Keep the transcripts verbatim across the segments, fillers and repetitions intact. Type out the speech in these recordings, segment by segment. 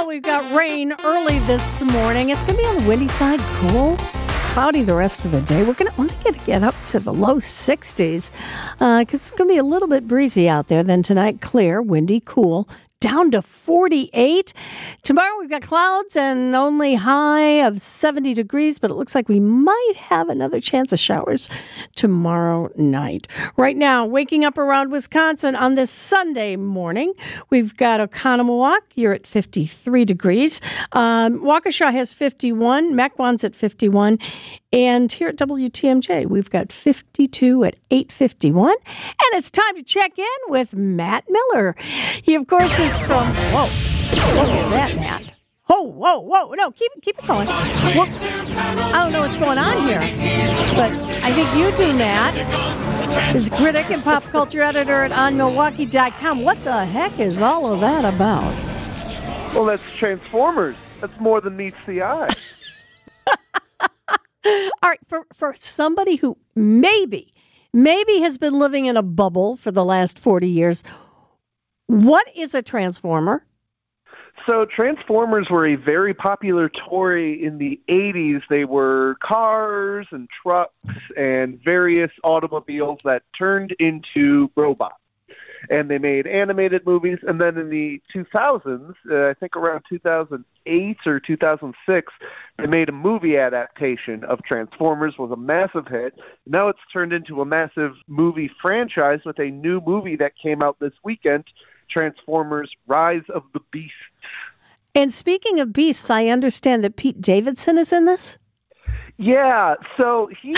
Well, we've got rain early this morning. It's going to be on the windy side, cool, cloudy the rest of the day. We're going to only get to get up to the low sixties because uh, it's going to be a little bit breezy out there. Then tonight, clear, windy, cool, down to forty-eight. Tomorrow we've got clouds and only high of seventy degrees, but it looks like we might have another chance of showers tomorrow night. Right now, waking up around Wisconsin on this Sunday morning, we've got Oconomowoc. You're at fifty-three degrees. Um, Waukesha has fifty-one. Mequon's at fifty-one. And here at W T M J, we've got fifty-two at eight fifty-one. And it's time to check in with Matt Miller. He, of course, is from... Whoa. What was that, Matt? Whoa, whoa, whoa. No, keep, keep it going. Well, I don't know what's going on here, but I think you do, Matt. Is a critic and pop culture editor at on milwaukee dot com. What the heck is all of that about? Well, that's Transformers. That's more than meets the eye. All right, for, for somebody who maybe, maybe has been living in a bubble for the last forty years, what is a Transformer? So Transformers were a very popular toy in the eighties. They were cars and trucks and various automobiles that turned into robots. And they made animated movies. And then in the two thousands, uh, I think around two thousand eight or two thousand six, they made a movie adaptation of Transformers. Was a massive hit. Now it's turned into a massive movie franchise with a new movie that came out this weekend, Transformers Rise of the Beasts. And speaking of beasts, I understand that Pete Davidson is in this? Yeah, so he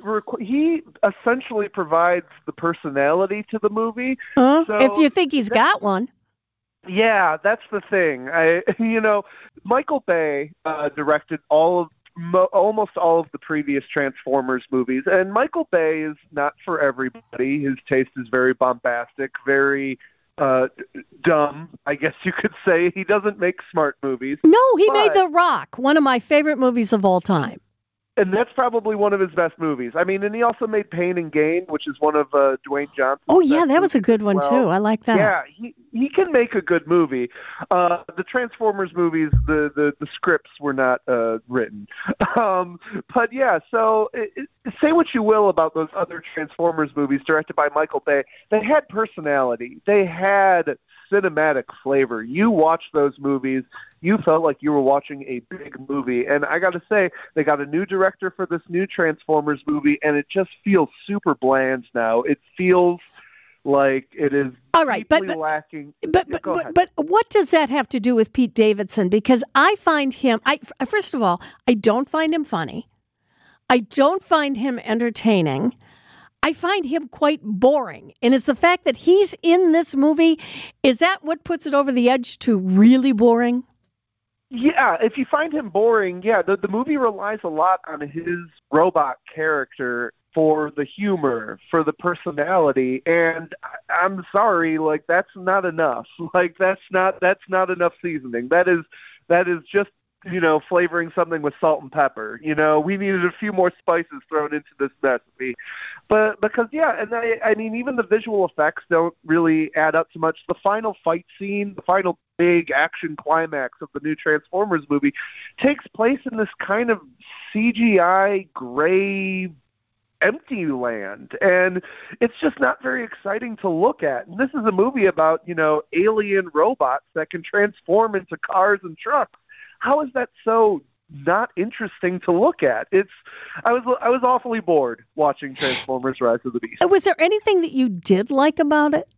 he essentially provides the personality to the movie. Huh? So if you think he's got one. Yeah, that's the thing. I, you know, Michael Bay uh, directed all of mo- almost all of the previous Transformers movies, and Michael Bay is not for everybody. His taste is very bombastic, very uh, dumb, I guess you could say. He doesn't make smart movies. No, he but... made The Rock, one of my favorite movies of all time. And that's probably one of his best movies. I mean, and he also made Pain and Gain, which is one of uh, Dwayne Johnson's Oh, yeah, best that was a good one, well. too. I like that. Yeah, he he can make a good movie. Uh, the Transformers movies, the, the, the scripts were not uh, written. Um, but, yeah, so it, it, say what you will about those other Transformers movies directed by Michael Bay. They had personality. They had cinematic flavor. You watched those movies, you felt like you were watching a big movie. And I got to say, they got a new director for this new Transformers movie, and it just feels super bland now. It feels like it is all right, but, deeply but, lacking. But yeah, but, go but, ahead. but what does that have to do with Pete Davidson? Because I find him, I first of all, I don't find him funny. I don't find him entertaining. I find him quite boring. And it's the fact that he's in this movie, is that what puts it over the edge to really boring? Yeah, if you find him boring, yeah, the, the movie relies a lot on his robot character for the humor, for the personality, and I, I'm sorry, like, that's not enough. Like, that's not that's not enough seasoning. That is that is just, you know, flavoring something with salt and pepper. You know, we needed a few more spices thrown into this recipe. But because, yeah, and I, I mean, even the visual effects don't really add up to much. The final fight scene, the final big action climax of the new Transformers movie takes place in this kind of C G I gray empty land, and it's just not very exciting to look at. And this is a movie about, you know, alien robots that can transform into cars and trucks. How is that so not interesting to look at? It's I was I was awfully bored watching Transformers Rise of the Beast. Was there anything that you did like about it?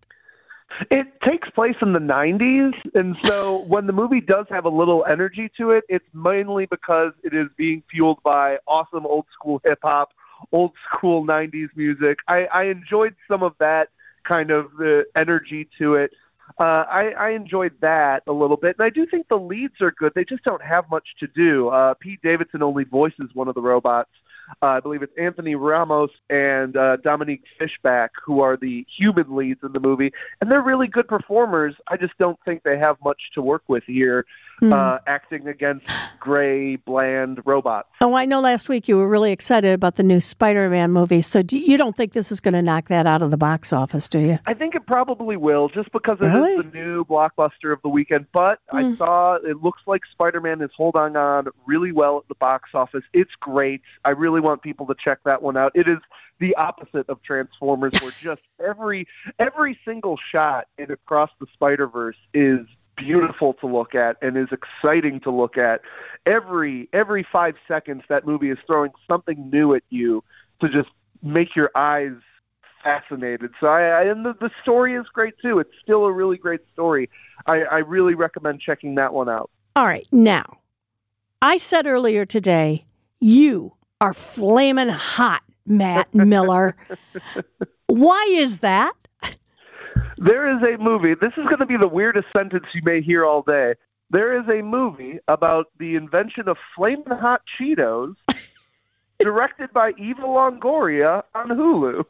It takes place in the nineties, and so when the movie does have a little energy to it, it's mainly because it is being fueled by awesome old school hip hop, old school nineties music. I, I enjoyed some of that kind of uh, energy to it. Uh, I, I enjoyed that a little bit, and I do think the leads are good. They just don't have much to do. Uh, Pete Davidson only voices one of the robots. Uh, I believe it's Anthony Ramos and uh, Dominique Fishback, who are the human leads in the movie, and they're really good performers. I just don't think they have much to work with here. mm. uh, acting against gray, bland robots. Oh, I know last week you were really excited about the new Spider-Man movie, so do you don't think this is going to knock that out of the box office, do you? I think it probably will, just because it really? is the new blockbuster of the weekend. But mm. I saw it looks like Spider-Man is holding on really well at the box office. It's great. I really want people to check that one out. It is the opposite of Transformers, where just every every single shot in Across the Spider-Verse is beautiful to look at and is exciting to look at. Every every five seconds, that movie is throwing something new at you to just make your eyes fascinated. So I, I and the, the story is great too. It's still a really great story. I, I really recommend checking that one out. All right, now I said earlier today you are flaming hot, Matt Miller. Why is that? There is a movie. This is going to be the weirdest sentence you may hear all day. There is a movie about the invention of flaming hot Cheetos, directed by Eva Longoria on Hulu.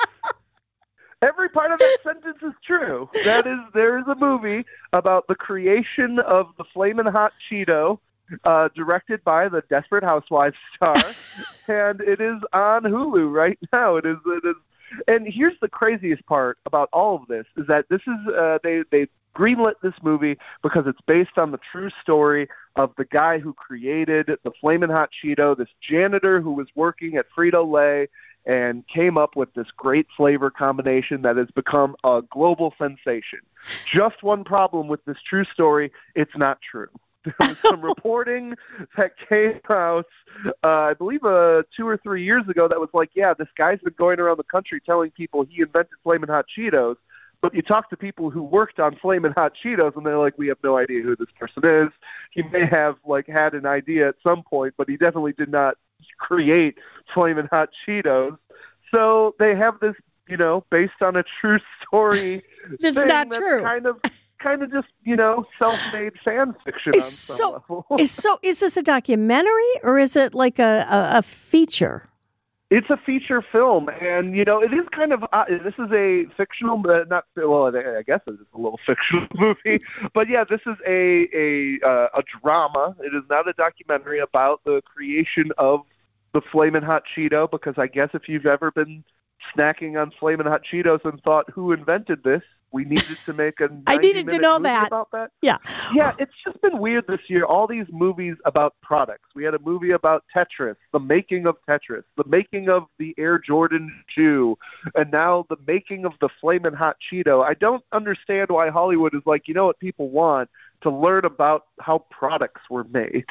Every part of that sentence is true. That is, there is a movie about the creation of the flaming hot Cheeto, uh, directed by the Desperate Housewives star, and it is on Hulu right now. It is. It is. And here's the craziest part about all of this is that this is uh, they they greenlit this movie because it's based on the true story of the guy who created the Flamin' Hot Cheeto, this janitor who was working at Frito-Lay and came up with this great flavor combination that has become a global sensation. Just one problem with this true story: it's not true. There was some reporting that came out, uh, I believe, uh, two or three years ago that was like, yeah, this guy's been going around the country telling people he invented Flamin' Hot Cheetos. But you talk to people who worked on Flamin' Hot Cheetos, and they're like, we have no idea who this person is. He may have like had an idea at some point, but he definitely did not create Flamin' Hot Cheetos. So they have this, you know, based on a true story. That's not that's true. Kind of. Kind of just, you know, self-made fan fiction is on some so, level. is so, is this a documentary or is it like a, a, a feature? It's a feature film, and, you know, it is kind of, uh, this is a fictional, uh, not, well, I guess it's a little fictional movie, but yeah, this is a, a, uh, a drama. It is not a documentary about the creation of the Flamin' Hot Cheeto, because I guess if you've ever been snacking on Flamin' Hot Cheetos and thought, who invented this? We needed to make a I needed to know that. About that. Yeah. Yeah, it's just been weird this year. All these movies about products. We had a movie about Tetris, the making of Tetris, the making of the Air Jordan shoe, and now the making of the Flamin' Hot Cheeto. I don't understand why Hollywood is like, you know what people want? To learn about how products were made.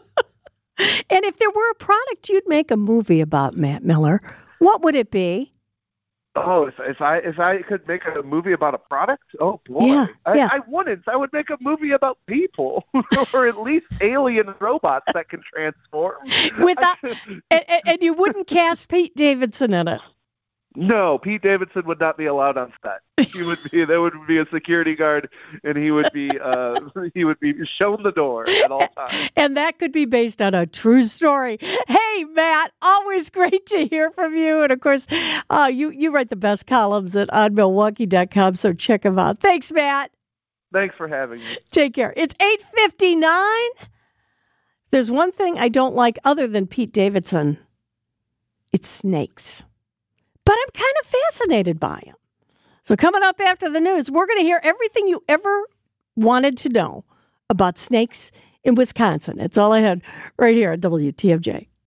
And if there were a product you'd make a movie about, Matt Miller, what would it be? Oh, if, if I if I could make a movie about a product, oh boy, yeah, I, yeah. I wouldn't. I would make a movie about people, or at least alien robots that can transform. Without, and, and you wouldn't cast Pete Davidson in it. No, Pete Davidson would not be allowed on set. He would be there would be a security guard, and he would be uh, he would be shown the door at all times. And that could be based on a true story. Hey, Matt, always great to hear from you. And of course, uh, you you write the best columns at on milwaukee dot com, so check them out. Thanks, Matt. Thanks for having me. Take care. It's eight fifty-nine. There's one thing I don't like other than Pete Davidson. It's snakes. But I'm kind of fascinated by him. So coming up after the news, we're going to hear everything you ever wanted to know about snakes in Wisconsin. It's all I had right here at W T M J.